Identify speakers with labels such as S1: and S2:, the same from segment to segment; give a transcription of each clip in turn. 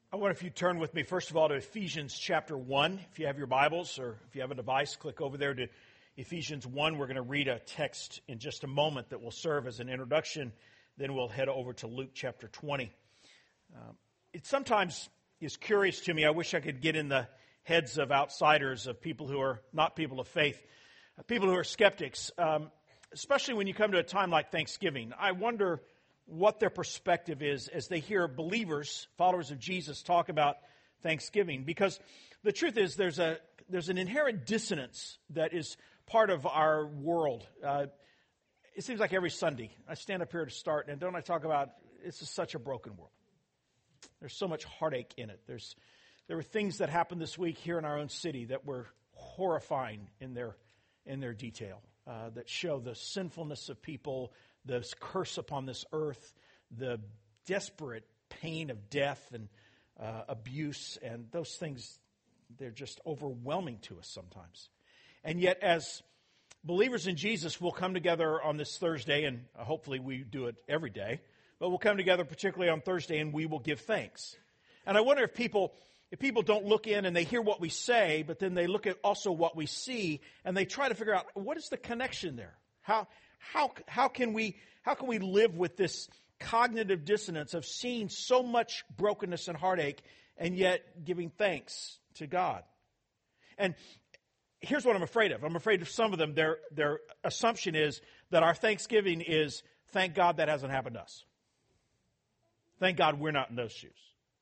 S1: I wonder if you turn with me, first of all, to Ephesians chapter 1. If you have your Bibles or if you have a device, click over there to Ephesians 1. We're going to read a text in just a moment that will serve as an introduction. Then we'll head over to Luke chapter 20. It sometimes is curious to me. I wish I could get in the heads of outsiders, of people who are not people of faith, people who are skeptics, especially when you come to a time like Thanksgiving. I wonder what their perspective is as they hear believers, followers of Jesus, talk about Thanksgiving. Because the truth is there's an inherent dissonance that is part of our world. It seems like every Sunday I stand up here to start, and don't I talk about it's just such a broken world. There's so much heartache in it. There were things that happened this week here in our own city that were horrifying in their detail, that show the sinfulness of people, the curse upon this earth, the desperate pain of death and abuse, and those things, they're just overwhelming to us sometimes. And yet, as believers in Jesus, we'll come together on this Thursday, and hopefully we do it every day, but we'll come together particularly on Thursday, and we will give thanks. And I wonder if people don't look in and they hear what we say, but then they look at also what we see, and they try to figure out, what is the connection there? How can we live with this cognitive dissonance of seeing so much brokenness and heartache and yet giving thanks to God? And here's what I'm afraid of. I'm afraid of some of them, their assumption is that our Thanksgiving is, thank God that hasn't happened to us. Thank God we're not in those shoes.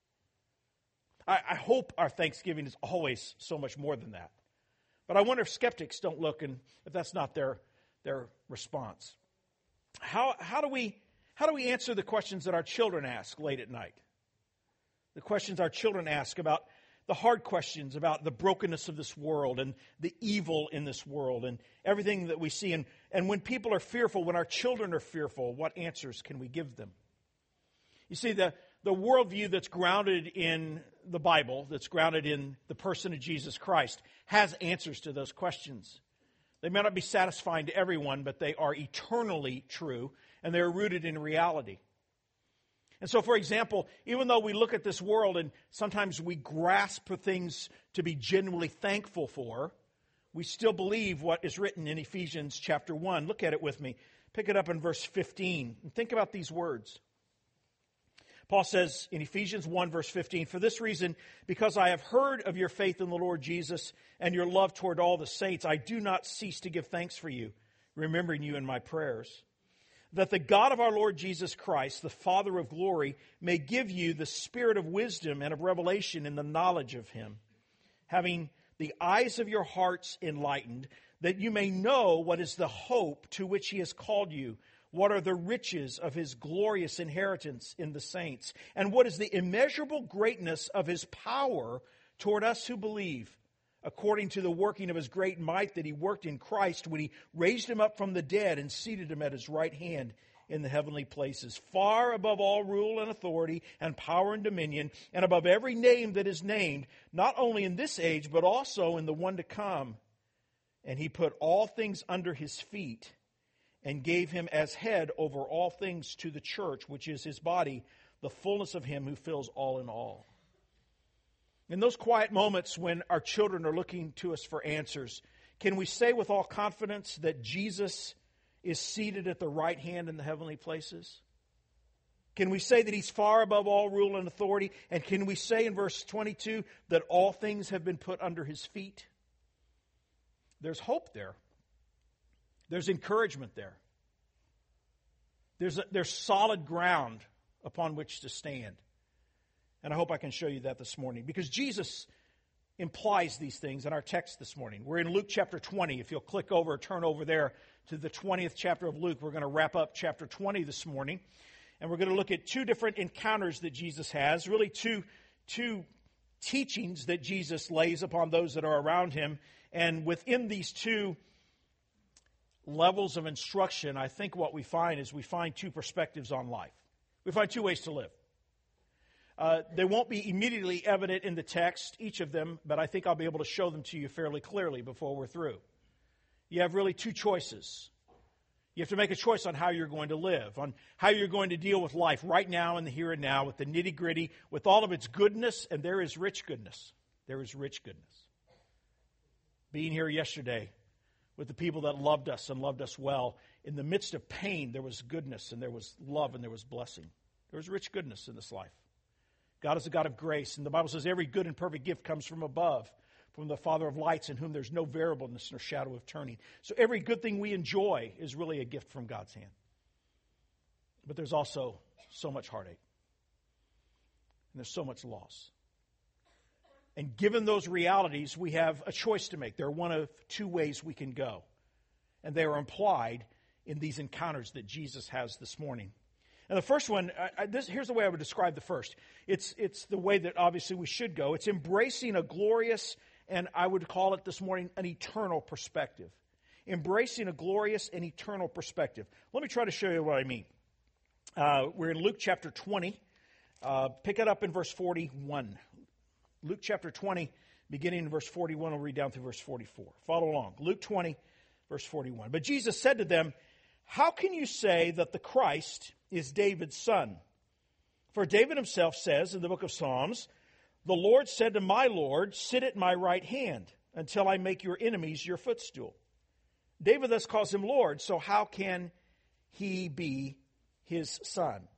S1: I hope our Thanksgiving is always so much more than that. But I wonder if skeptics don't look, and if that's not their response. How do we answer the questions that our children ask late at night? The questions our children ask about the hard questions about the brokenness of this world and the evil in this world and everything that we see. And when people are fearful, when our children are fearful, what answers can we give them? You see, the worldview that's grounded in the Bible, that's grounded in the person of Jesus Christ, has answers to those questions. They may not be satisfying to everyone, but they are eternally true, and they are rooted in reality. And so, for example, even though we look at this world and sometimes we grasp for things to be genuinely thankful for, we still believe what is written in Ephesians chapter 1. Look at it with me. Pick it up in verse 15 and think about these words. Paul says in Ephesians 1, verse 15, "For this reason, because I have heard of your faith in the Lord Jesus and your love toward all the saints, I do not cease to give thanks for you, remembering you in my prayers, that the God of our Lord Jesus Christ, the Father of glory, may give you the spirit of wisdom and of revelation in the knowledge of him, having the eyes of your hearts enlightened, that you may know what is the hope to which he has called you, what are the riches of his glorious inheritance in the saints? And what is the immeasurable greatness of his power toward us who believe, according to the working of his great might that he worked in Christ when he raised him up from the dead and seated him at his right hand in the heavenly places, far above all rule and authority and power and dominion, and above every name that is named, not only in this age, but also in the one to come. And he put all things under his feet, and gave him as head over all things to the church, which is his body, the fullness of him who fills all in all." In those quiet moments when our children are looking to us for answers, can we say with all confidence that Jesus is seated at the right hand in the heavenly places? Can we say that he's far above all rule and authority? And can we say in verse 22 that all things have been put under his feet? There's hope there. There's encouragement there. There's solid ground upon which to stand. And I hope I can show you that this morning, because Jesus implies these things in our text this morning. We're in Luke chapter 20. If you'll turn over there to the 20th chapter of Luke, we're going to wrap up chapter 20 this morning. And we're going to look at two different encounters that Jesus has, really two teachings that Jesus lays upon those that are around him. And within these two levels of instruction, I think what we find is we find two perspectives on life. We find two ways to live. They won't be immediately evident in the text, each of them, but I think I'll be able to show them to you fairly clearly before we're through. You have really two choices. You have to make a choice on how you're going to live, on how you're going to deal with life right now in the here and now, with the nitty-gritty, with all of its goodness, and there is rich goodness. There is rich goodness. Being here yesterday with the people that loved us and loved us well, in the midst of pain, there was goodness, and there was love, and there was blessing. There was rich goodness in this life. God is a God of grace, and the Bible says every good and perfect gift comes from above, from the Father of lights, in whom there's no variableness nor shadow of turning. So every good thing we enjoy is really a gift from God's hand. But there's also so much heartache. And there's so much loss. And given those realities, we have a choice to make. There are one of two ways we can go. And they are implied in these encounters that Jesus has this morning. And the first one, here's the way I would describe the first. It's the way that obviously we should go. It's embracing a glorious, and I would call it this morning, an eternal perspective. Embracing a glorious and eternal perspective. Let me try to show you what I mean. We're in Luke chapter 20. Pick it up in verse 41. Luke chapter 20, beginning in verse 41, we'll read down through verse 44. Follow along. Luke 20, verse 41. But Jesus said to them, "How can you say that the Christ is David's son? For David himself says in the book of Psalms, 'The Lord said to my Lord, sit at my right hand until I make your enemies your footstool.' David thus calls him Lord, so how can he be his son?"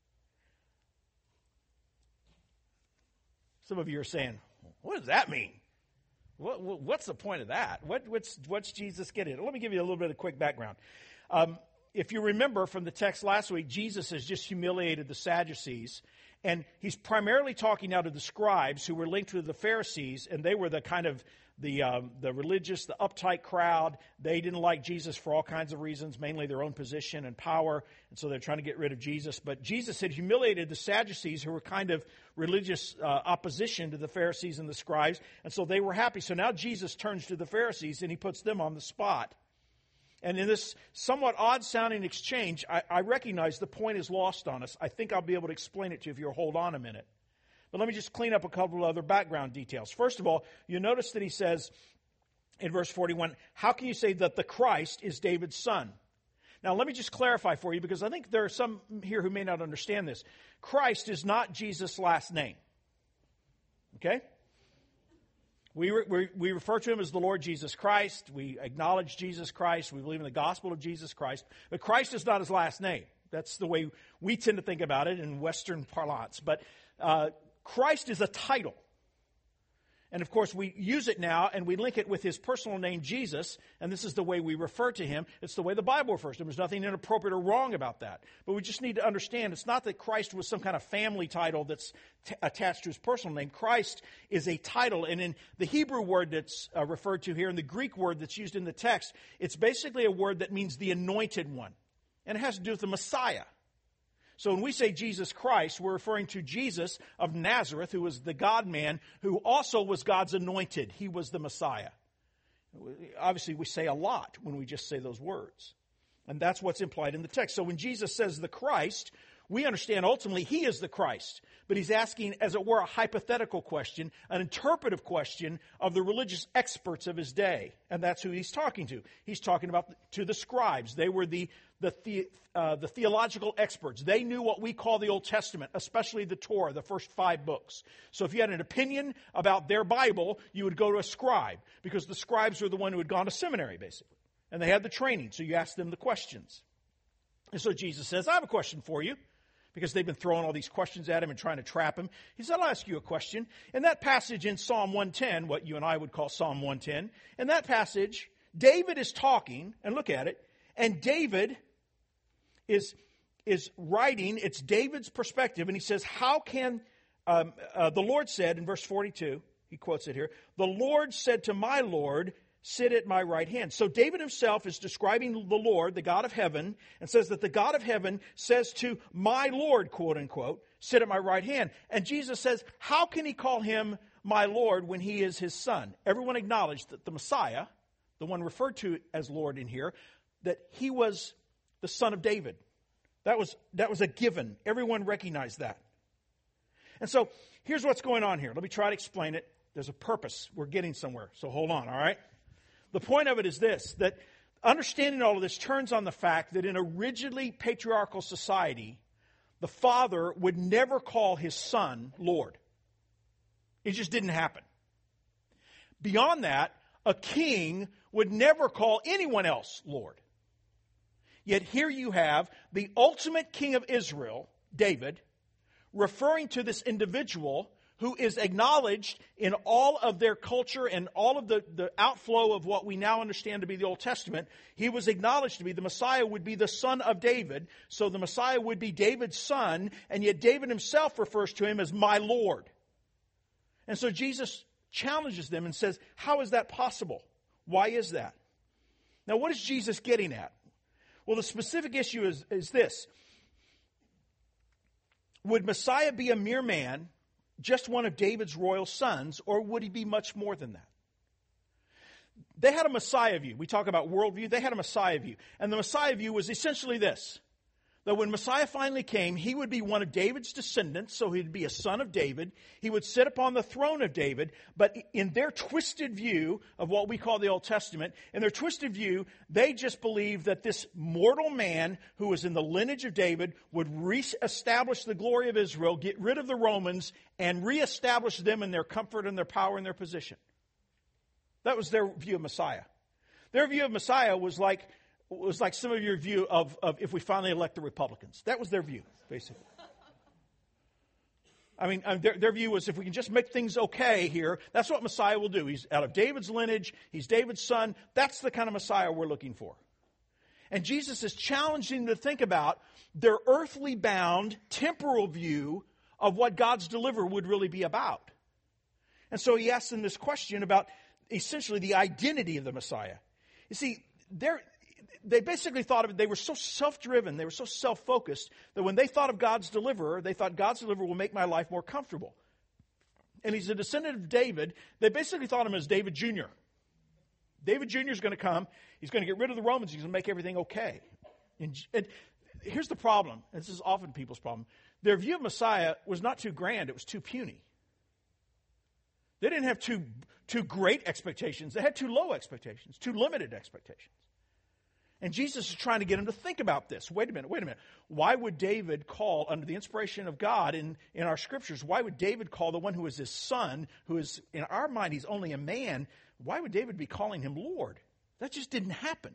S1: Some of you are saying, what does that mean? What's the point of that? What's Jesus getting at? Let me give you a little bit of quick background. If you remember from the text last week, Jesus has just humiliated the Sadducees, and he's primarily talking now to the scribes who were linked to the Pharisees, and they were the kind of the religious, the uptight crowd. They didn't like Jesus for all kinds of reasons, mainly their own position and power, and so they're trying to get rid of Jesus. But Jesus had humiliated the Sadducees, who were kind of religious opposition to the Pharisees and the scribes, and so they were happy. So now Jesus turns to the Pharisees, and he puts them on the spot. And in this somewhat odd-sounding exchange, I recognize the point is lost on us. I think I'll be able to explain it to you if you'll hold on a minute. But let me just clean up a couple of other background details. First of all, you notice that he says in verse 41, "How can you say that the Christ is David's son?" Now, let me just clarify for you, because I think there are some here who may not understand this. Christ is not Jesus' last name. Okay? We refer to him as the Lord Jesus Christ. We acknowledge Jesus Christ. We believe in the gospel of Jesus Christ. But Christ is not his last name. That's the way we tend to think about it in Western parlance. But Christ is a title. And of course, we use it now, and we link it with his personal name, Jesus, and this is the way we refer to him. It's the way the Bible refers to him. There's nothing inappropriate or wrong about that. But we just need to understand, it's not that Christ was some kind of family title that's attached to his personal name. Christ is a title, and in the Hebrew word that's referred to here, and the Greek word that's used in the text, it's basically a word that means the anointed one. And it has to do with the Messiah. So when we say Jesus Christ, we're referring to Jesus of Nazareth, who was the God-man, who also was God's anointed. He was the Messiah. Obviously, we say a lot when we just say those words. And that's what's implied in the text. So when Jesus says the Christ, we understand ultimately he is the Christ. But he's asking, as it were, a hypothetical question, an interpretive question of the religious experts of his day. And that's who he's talking to. He's talking about to the scribes. They were the theological experts. They knew what we call the Old Testament, especially the Torah, the first 5 books. So if you had an opinion about their Bible, you would go to a scribe, because the scribes were the one who had gone to seminary, basically. And they had the training, so you asked them the questions. And so Jesus says, I have a question for you, because they've been throwing all these questions at him and trying to trap him. He said, I'll ask you a question. In that passage in Psalm 110, what you and I would call Psalm 110, in that passage, David is talking, and look at it, and David is writing, it's David's perspective, and he says, how can, the Lord said in verse 42, he quotes it here, the Lord said to my Lord, sit at my right hand. So David himself is describing the Lord, the God of heaven, and says that the God of heaven says to my Lord, quote unquote, sit at my right hand. And Jesus says, how can he call him my Lord when he is his son? Everyone acknowledged that the Messiah, the one referred to as Lord in here, that he was the son of David. That was a given. Everyone recognized that. And so here's what's going on here. Let me try to explain it. There's a purpose. We're getting somewhere. So hold on, all right? The point of it is this, that understanding all of this turns on the fact that in a rigidly patriarchal society, the father would never call his son Lord. It just didn't happen. Beyond that, a king would never call anyone else Lord. Yet here you have the ultimate king of Israel, David, referring to this individual who is acknowledged in all of their culture and all of the outflow of what we now understand to be the Old Testament. He was acknowledged to be the Messiah, would be the son of David. So the Messiah would be David's son, and yet David himself refers to him as my Lord. And so Jesus challenges them and says, how is that possible? Why is that? Now, what is Jesus getting at? Well, the specific issue is this. Would Messiah be a mere man, just one of David's royal sons, or would he be much more than that? They had a Messiah view. We talk about worldview. They had a Messiah view. And the Messiah view was essentially this. That when Messiah finally came, he would be one of David's descendants, so he'd be a son of David. He would sit upon the throne of David. But in their twisted view of what we call the Old Testament, in their twisted view, they just believed that this mortal man who was in the lineage of David would reestablish the glory of Israel, get rid of the Romans, and reestablish them in their comfort and their power and their position. That was their view of Messiah. Their view of Messiah was like some of your view of if we finally elect the Republicans. That was their view, basically. I mean, their view was if we can just make things okay here, that's what Messiah will do. He's out of David's lineage. He's David's son. That's the kind of Messiah we're looking for. And Jesus is challenging them to think about their earthly bound, temporal view of what God's deliverer would really be about. And so he asks them this question about essentially the identity of the Messiah. You see, they basically thought of it, they were so self-driven, they were so self-focused, that when they thought of God's deliverer, they thought God's deliverer will make my life more comfortable. And he's a descendant of David. They basically thought of him as David Jr. David Jr. is going to come. He's going to get rid of the Romans. He's going to make everything okay. And here's the problem. And this is often people's problem. Their view of Messiah was not too grand. It was too puny. They didn't have too great expectations. They had too low expectations, too limited expectations. And Jesus is trying to get them to think about this. Wait a minute. Why would David call, under the inspiration of God in our scriptures, why would David call the one who is his son, who is, in our mind, he's only a man, why would David be calling him Lord? That just didn't happen.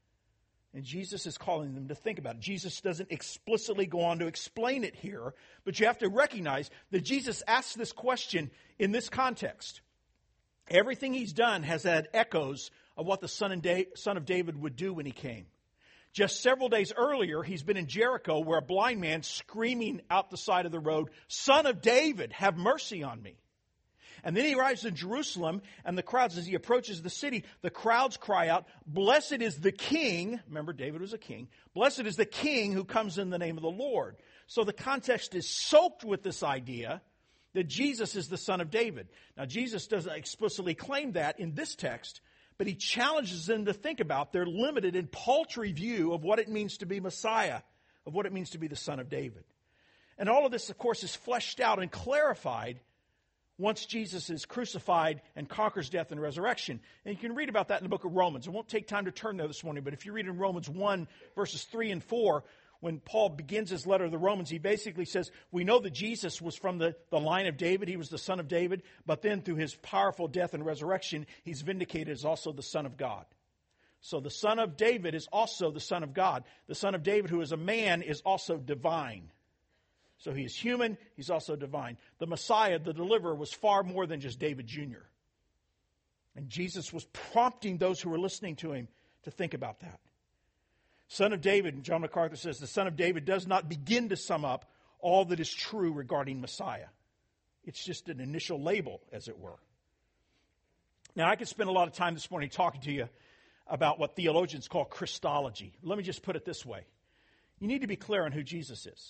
S1: And Jesus is calling them to think about it. Jesus doesn't explicitly go on to explain it here, but you have to recognize that Jesus asks this question in this context. Everything he's done has had echoes of what the son of David would do when he came. Just several days earlier, he's been in Jericho where a blind man screaming out the side of the road, "Son of David, have mercy on me." And then he arrives in Jerusalem, and the crowds, as he approaches the city, the crowds cry out, "Blessed is the King." Remember, David was a king. "Blessed is the King who comes in the name of the Lord." So the context is soaked with this idea that Jesus is the son of David. Now, Jesus doesn't explicitly claim that in this text, but he challenges them to think about their limited and paltry view of what it means to be Messiah, of what it means to be the son of David. And all of this, of course, is fleshed out and clarified once Jesus is crucified and conquers death and resurrection. And you can read about that in the book of Romans. I won't take time to turn there this morning, but if you read in Romans 1, verses 3 and 4, when Paul begins his letter to the Romans, he basically says, we know that Jesus was from the line of David. He was the son of David. But then through his powerful death and resurrection, he's vindicated as also the son of God. So the son of David is also the son of God. The son of David, who is a man, is also divine. So he is human. He's also divine. The Messiah, the deliverer, was far more than just David Jr. And Jesus was prompting those who were listening to him to think about that. Son of David, and John MacArthur says, the son of David does not begin to sum up all that is true regarding Messiah. It's just an initial label, as it were. Now, I could spend a lot of time this morning talking to you about what theologians call Christology. Let me just put it this way. You need to be clear on who Jesus is.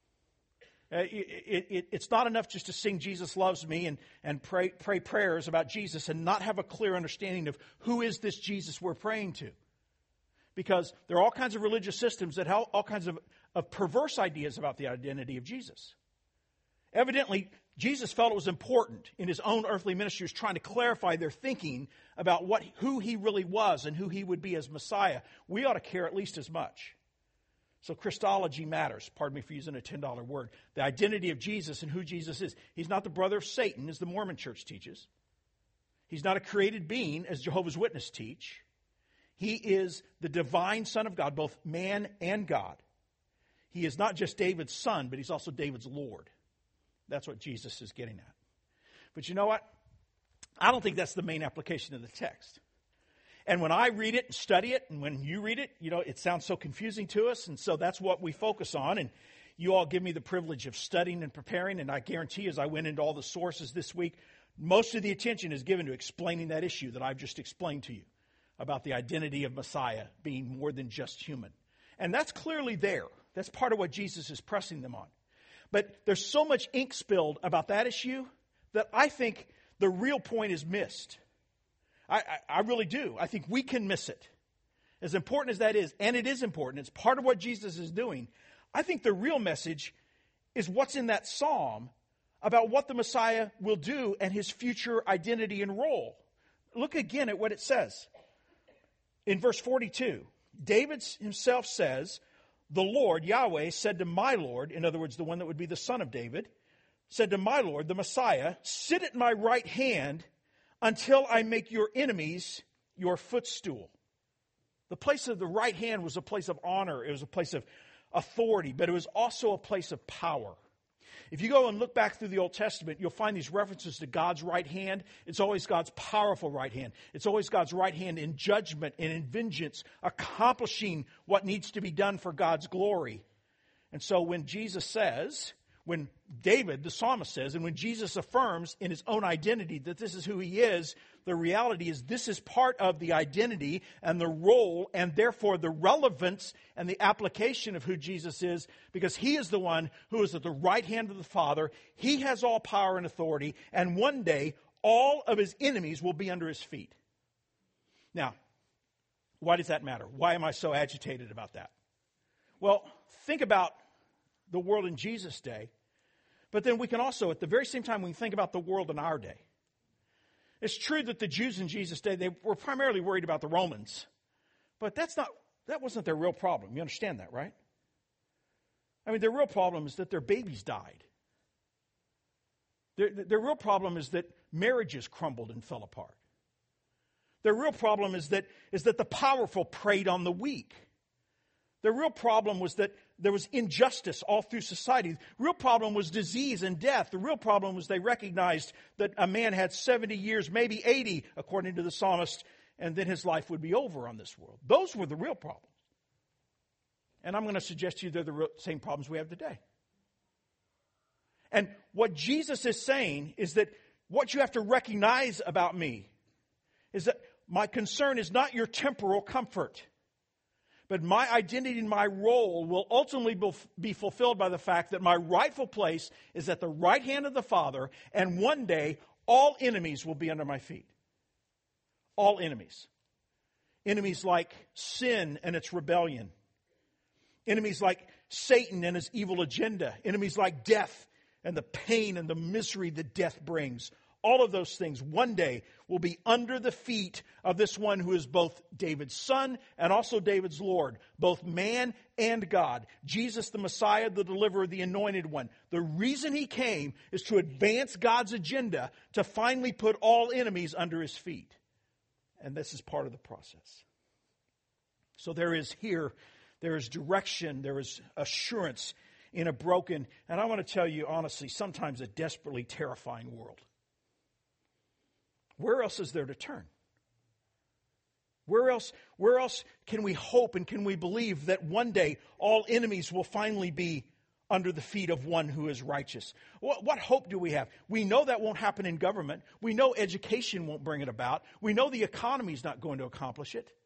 S1: It's not enough just to sing Jesus loves me and pray prayers about Jesus and not have a clear understanding of who is this Jesus we're praying to. Because there are all kinds of religious systems that have all kinds of perverse ideas about the identity of Jesus. Evidently, Jesus felt it was important in his own earthly ministry, trying to clarify their thinking about who he really was and who he would be as Messiah. We ought to care at least as much. So Christology matters. Pardon me for using a $10 word. The identity of Jesus and who Jesus is. He's not the brother of Satan, as the Mormon church teaches. He's not a created being, as Jehovah's Witnesses teach. He is the divine Son of God, both man and God. He is not just David's son, but he's also David's Lord. That's what Jesus is getting at. But you know what? I don't think that's the main application of the text. And when I read it and study it, and when you read it, it sounds so confusing to us, and so that's what we focus on. And you all give me the privilege of studying and preparing, and I guarantee as I went into all the sources this week, most of the attention is given to explaining that issue that I've just explained to you about the identity of Messiah being more than just human. And that's clearly there. That's part of what Jesus is pressing them on. But there's so much ink spilled about that issue that I think the real point is missed. I really do. I think we can miss it. As important as that is, and it is important, it's part of what Jesus is doing. I think the real message is what's in that psalm about what the Messiah will do and his future identity and role. Look again at what it says. In verse 42, David himself says, "The Lord, Yahweh, said to my Lord," in other words, the one that would be the son of David, said to my Lord, the Messiah, "Sit at my right hand until I make your enemies your footstool." The place of the right hand was a place of honor. It was a place of authority, but it was also a place of power. If you go and look back through the Old Testament, you'll find these references to God's right hand. It's always God's powerful right hand. It's always God's right hand in judgment and in vengeance, accomplishing what needs to be done for God's glory. And so when Jesus says, when David, the psalmist says, and when Jesus affirms in his own identity that this is who he is, the reality is this is part of the identity and the role and therefore the relevance and the application of who Jesus is, because he is the one who is at the right hand of the Father. He has all power and authority, and one day all of his enemies will be under his feet. Now, why does that matter? Why am I so agitated about that? Well, think about the world in Jesus' day, but then we can also, at the very same time, we can think about the world in our day. It's true that the Jews in Jesus' day, they were primarily worried about the Romans, but that wasn't their real problem. You understand that, right? I mean, their real problem is that their babies died. Their real problem is that marriages crumbled and fell apart. Their real problem is that the powerful preyed on the weak. The real problem was that there was injustice all through society. The real problem was disease and death. The real problem was they recognized that a man had 70 years, maybe 80, according to the psalmist, and then his life would be over on this world. Those were the real problems. And I'm going to suggest to you they're the same problems we have today. And what Jesus is saying is that what you have to recognize about me is that my concern is not your temporal comfort. But my identity and my role will ultimately be fulfilled by the fact that my rightful place is at the right hand of the Father, and one day all enemies will be under my feet. All enemies. Enemies like sin and its rebellion. Enemies like Satan and his evil agenda. Enemies like death and the pain and the misery that death brings. All of those things one day will be under the feet of this one who is both David's son and also David's Lord, both man and God. Jesus, the Messiah, the deliverer, the anointed one. The reason he came is to advance God's agenda to finally put all enemies under his feet. And this is part of the process. So there is direction, there is assurance in a broken, and I want to tell you honestly, sometimes a desperately terrifying world. Where else is there to turn? Where else can we hope and can we believe that one day all enemies will finally be under the feet of one who is righteous? What hope do we have? We know that won't happen in government. We know education won't bring it about. We know the economy is not going to accomplish it.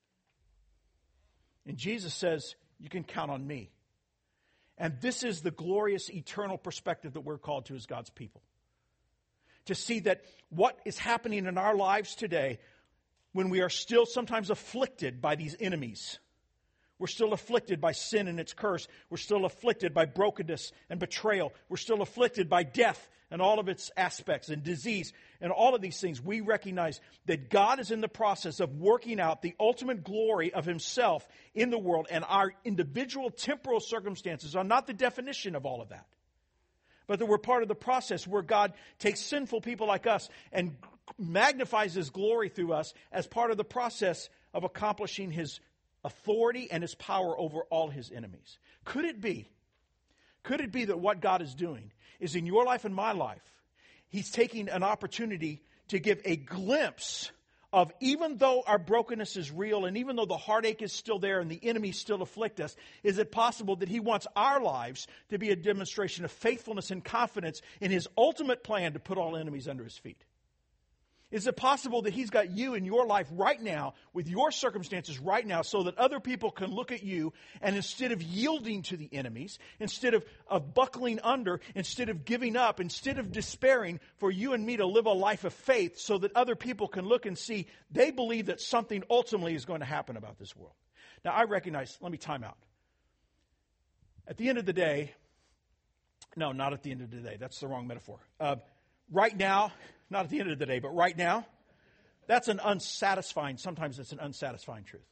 S1: And Jesus says, you can count on me. And this is the glorious eternal perspective that we're called to as God's people. To see that what is happening in our lives today, when we are still sometimes afflicted by these enemies, We're still afflicted by sin and its curse. We're still afflicted by brokenness and betrayal. We're still afflicted by death and all of its aspects and disease and all of these things. We recognize that God is in the process of working out the ultimate glory of Himself in the world, and our individual temporal circumstances are not the definition of all of that. But that we're part of the process where God takes sinful people like us and magnifies His glory through us as part of the process of accomplishing His authority and His power over all His enemies. Could it be that what God is doing is in your life and my life, He's taking an opportunity to give a glimpse of, even though our brokenness is real and even though the heartache is still there and the enemies still afflict us, is it possible that He wants our lives to be a demonstration of faithfulness and confidence in His ultimate plan to put all enemies under His feet? Is it possible that He's got you in your life right now, with your circumstances right now, so that other people can look at you and instead of yielding to the enemies, instead of buckling under, instead of giving up, instead of despairing, for you and me to live a life of faith so that other people can look and see they believe that something ultimately is going to happen about this world? Now, I recognize, let me time out. At the end of the day, no, not at the end of the day. That's the wrong metaphor. Right now, not at the end of the day, but right now, that's an unsatisfying, sometimes it's an unsatisfying truth.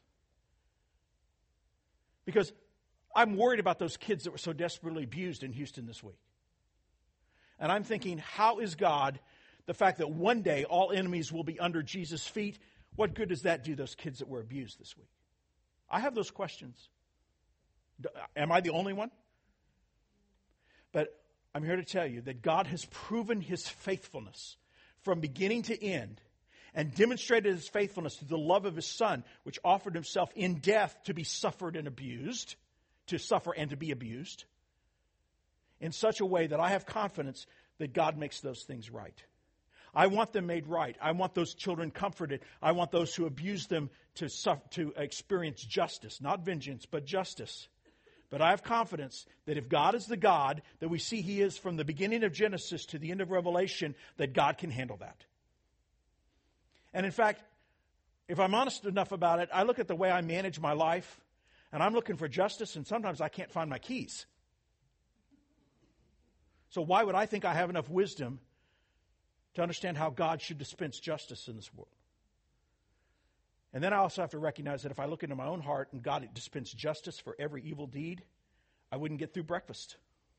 S1: Because I'm worried about those kids that were so desperately abused in Houston this week. And I'm thinking, how is God, the fact that one day all enemies will be under Jesus' feet, what good does that do those kids that were abused this week? I have those questions. Am I the only one? But I'm here to tell you that God has proven His faithfulness from beginning to end, and demonstrated His faithfulness through the love of His Son, which offered Himself in death to be suffered and abused, to suffer and to be abused, in such a way that I have confidence that God makes those things right. I want them made right. I want those children comforted. I want those who abuse them to experience justice, not vengeance, but justice. But I have confidence that if God is the God that we see He is from the beginning of Genesis to the end of Revelation, that God can handle that. And in fact, if I'm honest enough about it, I look at the way I manage my life, and I'm looking for justice, and sometimes I can't find my keys. So why would I think I have enough wisdom to understand how God should dispense justice in this world? And then I also have to recognize that if I look into my own heart and God dispensed justice for every evil deed, I wouldn't get through breakfast.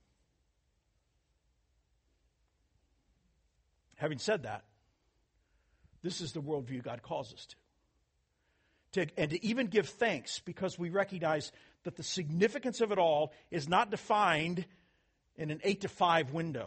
S1: Having said that, this is the worldview God calls us to. And to even give thanks, because we recognize that the significance of it all is not defined in an 8 to 5 window,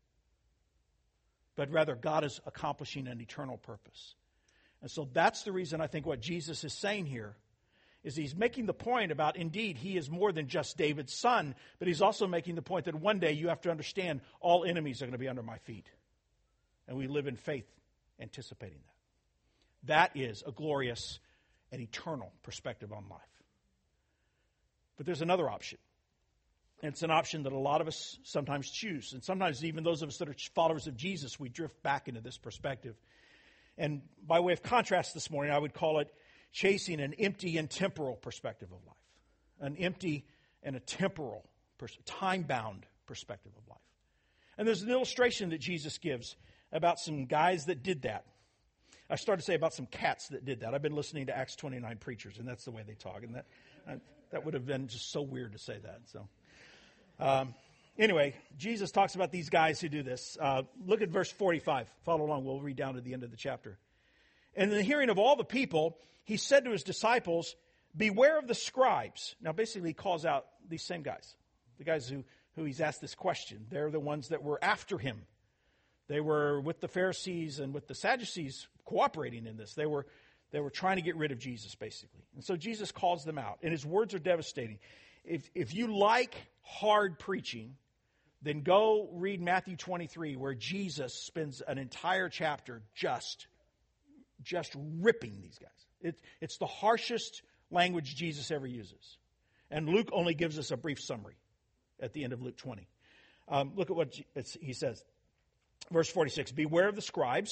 S1: but rather God is accomplishing an eternal purpose. And so that's the reason I think what Jesus is saying here is He's making the point about, indeed, He is more than just David's son, but He's also making the point that one day you have to understand all enemies are going to be under my feet. And we live in faith anticipating that. That is a glorious and eternal perspective on life. But there's another option. And it's an option that a lot of us sometimes choose. And sometimes even those of us that are followers of Jesus, we drift back into this perspective. And by way of contrast this morning, I would call it chasing an empty and temporal perspective of life. An empty and a temporal, time-bound perspective of life. And there's an illustration that Jesus gives about some guys that did that. I started to say about some cats that did that. I've been listening to Acts 29 preachers, and that's the way they talk. And that would have been just so weird to say that. So, anyway, Jesus talks about these guys who do this. Look at verse 45. Follow along. We'll read down to the end of the chapter. And in the hearing of all the people, He said to His disciples, "Beware of the scribes." Now, basically, He calls out these same guys, the guys who He's asked this question. They're the ones that were after Him. They were with the Pharisees and with the Sadducees cooperating in this. They were trying to get rid of Jesus, basically. And so Jesus calls them out, and His words are devastating. If you like hard preaching, then go read Matthew 23, where Jesus spends an entire chapter just ripping these guys. It's the harshest language Jesus ever uses. And Luke only gives us a brief summary at the end of Luke 20. Look at what he says. Verse 46, "Beware of the scribes,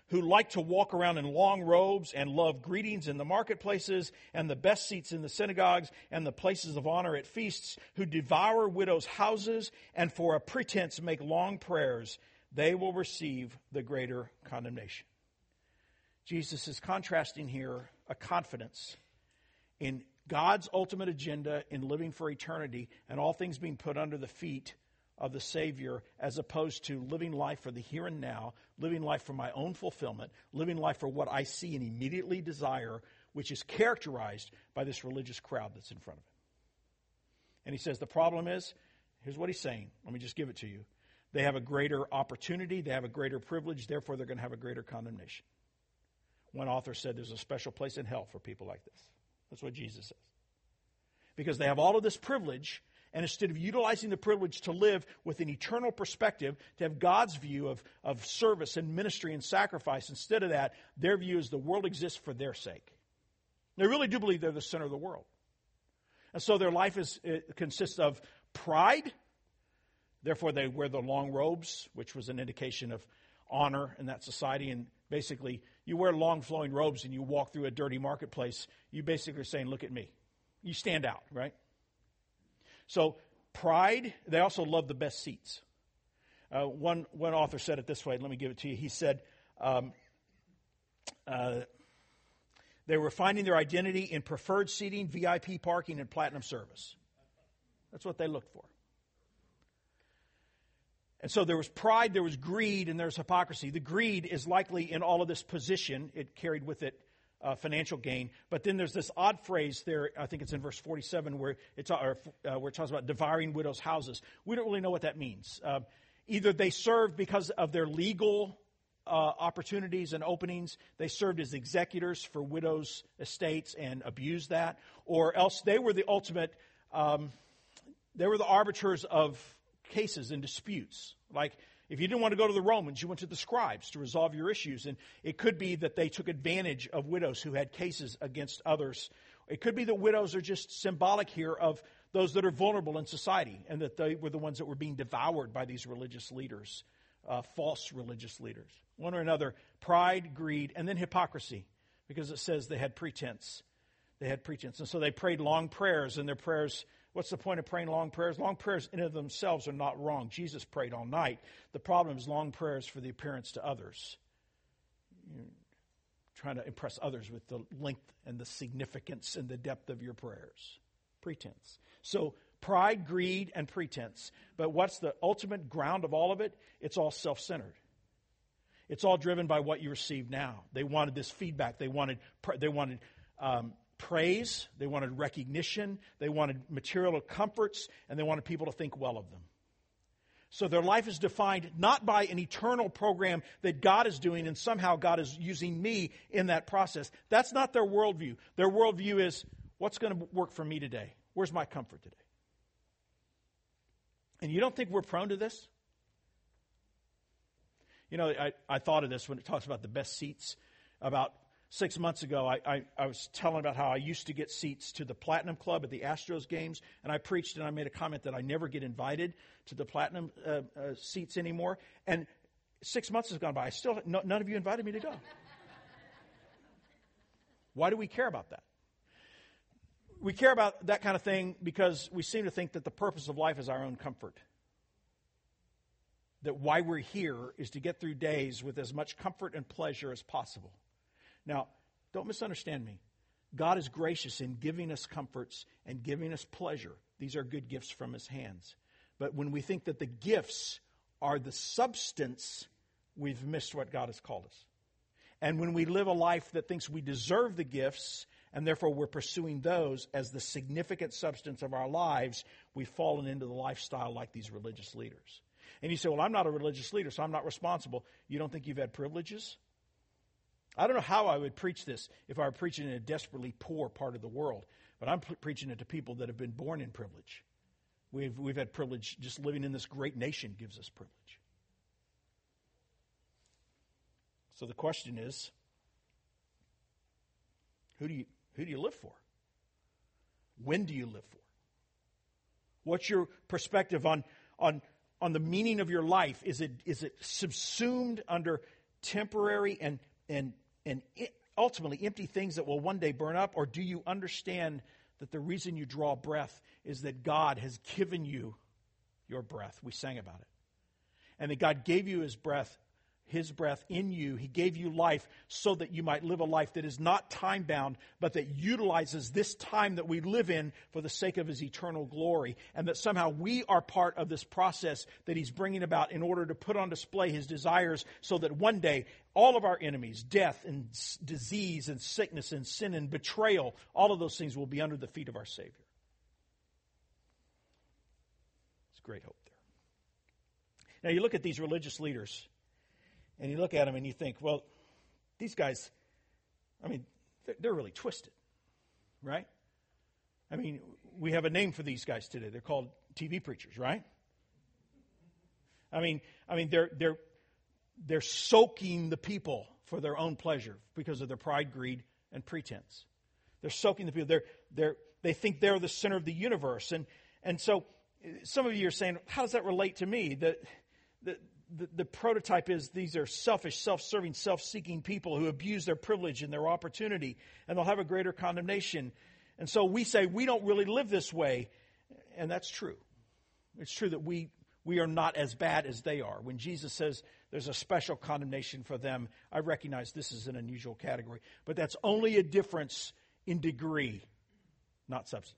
S1: who like to walk around in long robes and love greetings in the marketplaces and the best seats in the synagogues and the places of honor at feasts, who devour widows' houses and for a pretense make long prayers, they will receive the greater condemnation. Jesus is contrasting here a confidence in God's ultimate agenda in living for eternity and all things being put under the feet of the Savior, as opposed to living life for the here and now, living life for my own fulfillment, living life for what I see and immediately desire, which is characterized by this religious crowd that's in front of him. And he says the problem is, here's what he's saying. Let me just give it to you. They have a greater opportunity, they have a greater privilege, therefore they're going to have a greater condemnation. One author said there's a special place in hell for people like this. That's what Jesus says. Because they have all of this privilege, and instead of utilizing the privilege to live with an eternal perspective, to have God's view of service and ministry and sacrifice, instead of that, their view is the world exists for their sake. They really do believe they're the center of the world. And so their life consists of pride. Therefore, they wear the long robes, which was an indication of honor in that society. And basically, you wear long flowing robes and you walk through a dirty marketplace, you basically are saying, look at me. You stand out, right? So pride, they also love the best seats. One author said it this way. Let me give it to you. He said they were finding their identity in preferred seating, VIP parking, and platinum service. That's what they looked for. And so there was pride, there was greed, and there's hypocrisy. The greed is likely in all of this position. It carried with it financial gain. But then there's this odd phrase there, I think it's in verse 47, where it talks about devouring widows' houses. We don't really know what that means. Either they served because of their legal opportunities and openings, they served as executors for widows' estates and abused that, or else they were the ultimate, they were the arbiters of cases and disputes. Like, if you didn't want to go to the Romans, you went to the scribes to resolve your issues. And it could be that they took advantage of widows who had cases against others. It could be that widows are just symbolic here of those that are vulnerable in society, and that they were the ones that were being devoured by these religious leaders, false religious leaders. One or another, pride, greed, and then hypocrisy, because it says they had pretense. They had pretense. And so they prayed long prayers, and their prayers, what's the point of praying long prayers? Long prayers in and of themselves are not wrong. Jesus prayed all night. The problem is long prayers for the appearance to others. You're trying to impress others with the length and the significance and the depth of your prayers. Pretense. So pride, greed, and pretense. But what's the ultimate ground of all of it? It's all self-centered. It's all driven by what you receive now. They wanted this feedback. They wanted praise, they wanted recognition, they wanted material comforts, and they wanted people to think well of them. So their life is defined not by an eternal program that God is doing and somehow God is using me in that process. That's not their worldview. Their worldview is, what's going to work for me today? Where's my comfort today? And you don't think we're prone to this? You know, I thought of this when it talks about the best seats. About 6 months ago, I was telling about how I used to get seats to the Platinum Club at the Astros games, and I preached and I made a comment that I never get invited to the Platinum seats anymore. And 6 months has gone by. None of you invited me to go. Why do we care about that? We care about that kind of thing because we seem to think that the purpose of life is our own comfort. That why we're here is to get through days with as much comfort and pleasure as possible. Now, don't misunderstand me. God is gracious in giving us comforts and giving us pleasure. These are good gifts from His hands. But when we think that the gifts are the substance, we've missed what God has called us. And when we live a life that thinks we deserve the gifts, and therefore we're pursuing those as the significant substance of our lives, we've fallen into the lifestyle like these religious leaders. And you say, well, I'm not a religious leader, so I'm not responsible. You don't think you've had privileges? I don't know how I would preach this if I were preaching in a desperately poor part of the world, but I'm preaching it to people that have been born in privilege. We've had privilege. Just living in this great nation gives us privilege. So the question is, who do you live for? When do you live for? What's your perspective on the meaning of your life? Is it subsumed under temporary and ultimately empty things that will one day burn up? Or do you understand that the reason you draw breath is that God has given you your breath? We sang about it. And that God gave you His breath in you. He gave you life so that you might live a life that is not time-bound, but that utilizes this time that we live in for the sake of His eternal glory. And that somehow we are part of this process that He's bringing about in order to put on display His desires so that one day all of our enemies, death and disease and sickness and sin and betrayal, all of those things will be under the feet of our Savior. It's great hope there. Now you look at these religious leaders, and you look at them and you think, well, these guys, I mean, they're really twisted, right? I mean, we have a name for these guys today. They're called TV preachers, right? I mean, they're soaking the people for their own pleasure because of their pride, greed, and pretense. They're soaking the people. They think they're the center of the universe, and so some of you are saying, how does that relate to me? The prototype is these are selfish, self-serving, self-seeking people who abuse their privilege and their opportunity, and they'll have a greater condemnation. And so we say we don't really live this way, and that's true. It's true that we are not as bad as they are. When Jesus says there's a special condemnation for them, I recognize this is an unusual category, but that's only a difference in degree, not substance.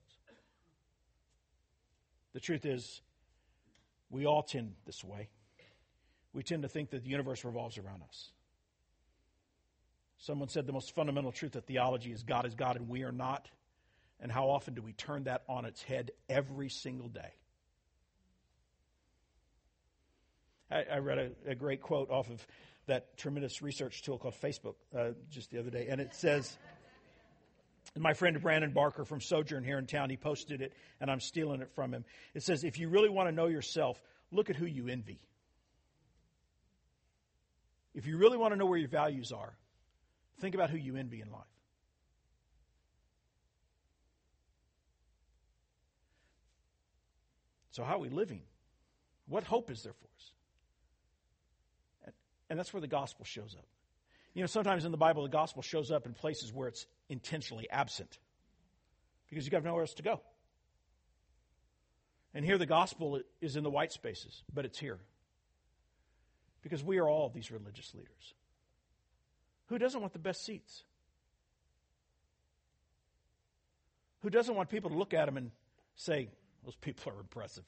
S1: The truth is, we all tend this way. We tend to think that the universe revolves around us. Someone said the most fundamental truth of theology is God and we are not. And how often do we turn that on its head every single day? I read a great quote off of that tremendous research tool called Facebook just the other day. And it says, and my friend Brandon Barker from Sojourn here in town, he posted it, and I'm stealing it from him. It says, if you really want to know yourself, look at who you envy. If you really want to know where your values are, think about who you envy in life. So how are we living? What hope is there for us? And that's where the gospel shows up. You know, sometimes in the Bible, the gospel shows up in places where it's intentionally absent because you have nowhere else to go. And here the gospel is in the white spaces, but it's here. Because we are all these religious leaders. Who doesn't want the best seats? Who doesn't want people to look at them and say, those people are impressive?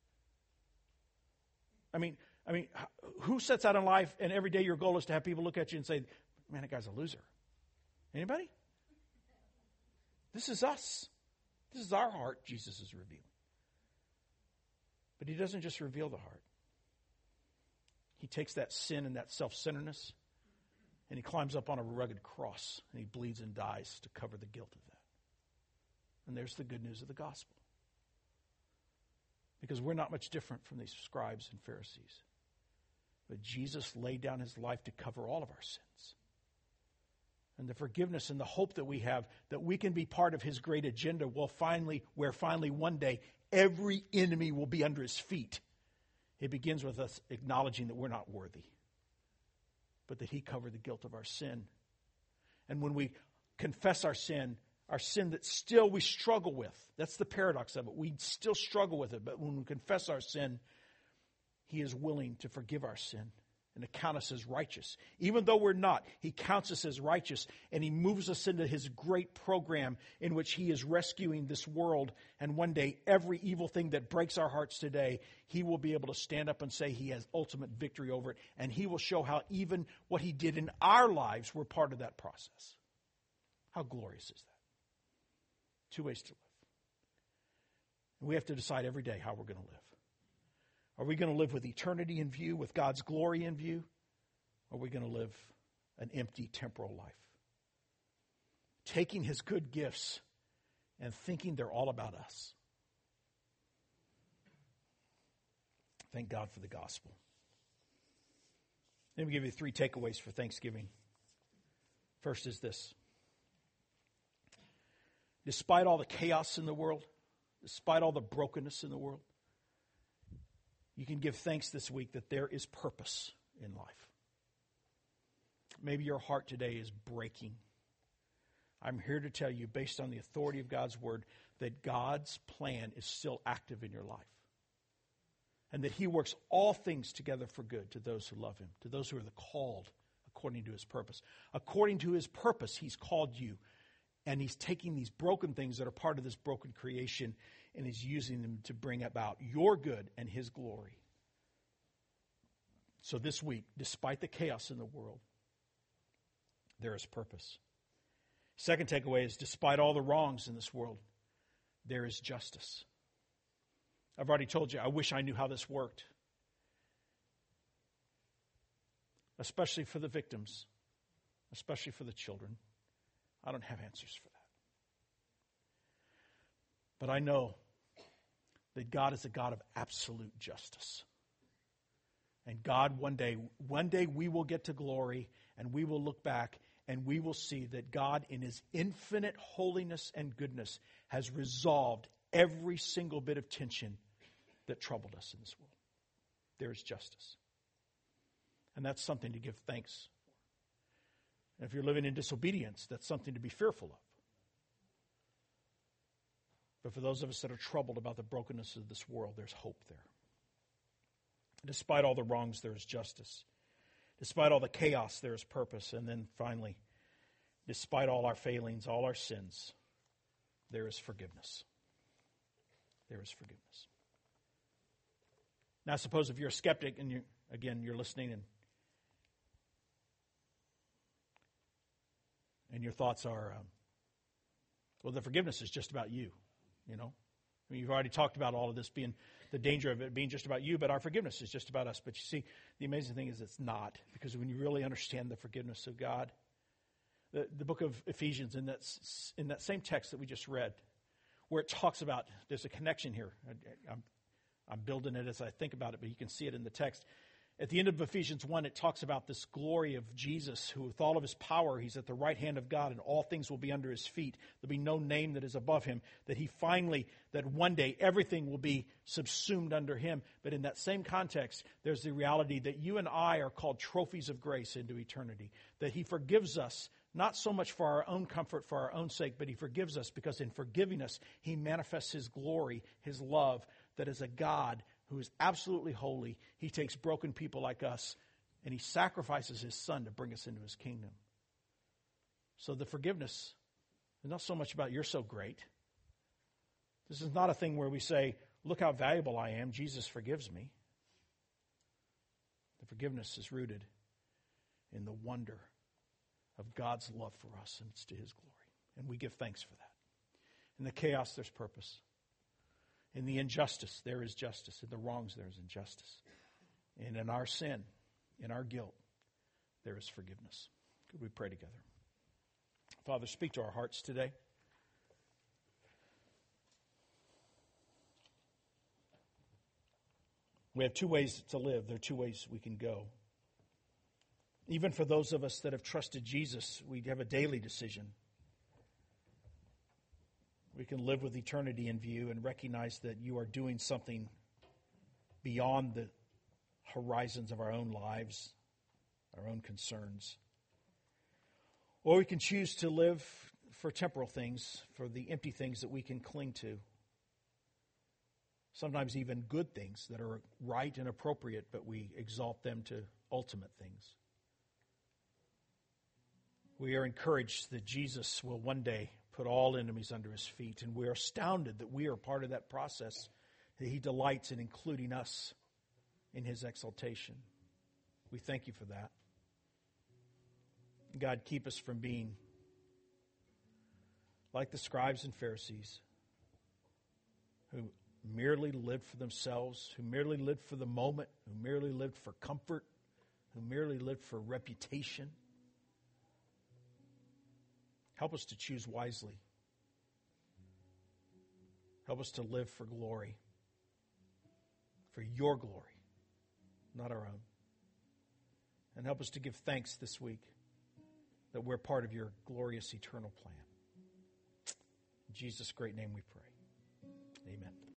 S1: I mean, who sets out in life and every day your goal is to have people look at you and say, man, that guy's a loser? Anybody? This is us. This is our heart Jesus is revealing. But He doesn't just reveal the heart. He takes that sin and that self-centeredness and He climbs up on a rugged cross and He bleeds and dies to cover the guilt of that. And there's the good news of the gospel. Because we're not much different from these scribes and Pharisees. But Jesus laid down His life to cover all of our sins. And the forgiveness and the hope that we have that we can be part of His great agenda where finally one day every enemy will be under His feet. It begins with us acknowledging that we're not worthy, but that He covered the guilt of our sin. And when we confess our sin that still we struggle with, that's the paradox of it. We still struggle with it, but when we confess our sin, He is willing to forgive our sin and to count us as righteous. Even though we're not, He counts us as righteous, and He moves us into His great program in which He is rescuing this world. And one day, every evil thing that breaks our hearts today, He will be able to stand up and say He has ultimate victory over it. And He will show how even what He did in our lives were part of that process. How glorious is that? Two ways to live. And we have to decide every day how we're going to live. Are we going to live with eternity in view, with God's glory in view? Or are we going to live an empty temporal life? Taking His good gifts and thinking they're all about us. Thank God for the gospel. Let me give you 3 takeaways for Thanksgiving. First is this. Despite all the chaos in the world, despite all the brokenness in the world, you can give thanks this week that there is purpose in life. maybe your heart today is breaking, I'm here to tell you, based on the authority of God's word, that God's plan is still active in your life. And that He works all things together for good to those who love Him, to those who are the called according to His purpose. According to His purpose, He's called you. And He's taking these broken things that are part of this broken creation and He's using them to bring about your good and His glory. So this week, despite the chaos in the world, there is purpose. Second takeaway is, despite all the wrongs in this world, there is justice. I've already told you, I wish I knew how this worked. Especially for the victims, especially for the children. I don't have answers for that. But I know that God is a God of absolute justice. And God, one day we will get to glory and we will look back and we will see that God, in His infinite holiness and goodness, has resolved every single bit of tension that troubled us in this world. There is justice. And that's something to give thanks for. And if you're living in disobedience, that's something to be fearful of. But for those of us that are troubled about the brokenness of this world, there's hope there. Despite all the wrongs, there is justice. Despite all the chaos, there is purpose. And then finally, despite all our failings, all our sins, there is forgiveness. There is forgiveness. Now, suppose if you're a skeptic and you're listening and your thoughts are, well, the forgiveness is just about you, you know. I mean, you've already talked about all of this being the danger of it being just about you, but our forgiveness is just about us. But you see, the amazing thing is it's not, because when you really understand the forgiveness of God, the book of Ephesians, in that same text that we just read, where it talks about, there's a connection here. I'm building it as I think about it, but you can see it in the text. At the end of Ephesians 1, it talks about this glory of Jesus, who with all of His power, He's at the right hand of God, and all things will be under His feet. There'll be no name that is above Him, that one day everything will be subsumed under Him. But in that same context, there's the reality that you and I are called trophies of grace into eternity. That He forgives us, not so much for our own comfort, for our own sake, but He forgives us because in forgiving us, He manifests His glory, His love, that as a God who is absolutely holy, He takes broken people like us and He sacrifices His Son to bring us into His kingdom. So the forgiveness is not so much about you're so great. This is not a thing where we say, look how valuable I am, Jesus forgives me. The forgiveness is rooted in the wonder of God's love for us, and it's to His glory. And we give thanks for that. In the chaos, there's purpose. In the injustice, there is justice. In the wrongs, there is injustice. And in our sin, in our guilt, there is forgiveness. Could we pray together? Father, speak to our hearts today. We have two ways to live. There are two ways we can go. Even for those of us that have trusted Jesus, we have a daily decision. We can live with eternity in view and recognize that You are doing something beyond the horizons of our own lives, our own concerns. Or we can choose to live for temporal things, for the empty things that we can cling to. Sometimes even good things that are right and appropriate, but we exalt them to ultimate things. We are encouraged that Jesus will one day put all enemies under His feet, and we are astounded that we are part of that process, that He delights in including us in His exaltation. We thank You for that. God, keep us from being like the scribes and Pharisees who merely lived for themselves, who merely lived for the moment, who merely lived for comfort, who merely lived for reputation. Help us to choose wisely. Help us to live for glory, for Your glory, not our own. And help us to give thanks this week that we're part of Your glorious eternal plan. In Jesus' great name we pray. Amen.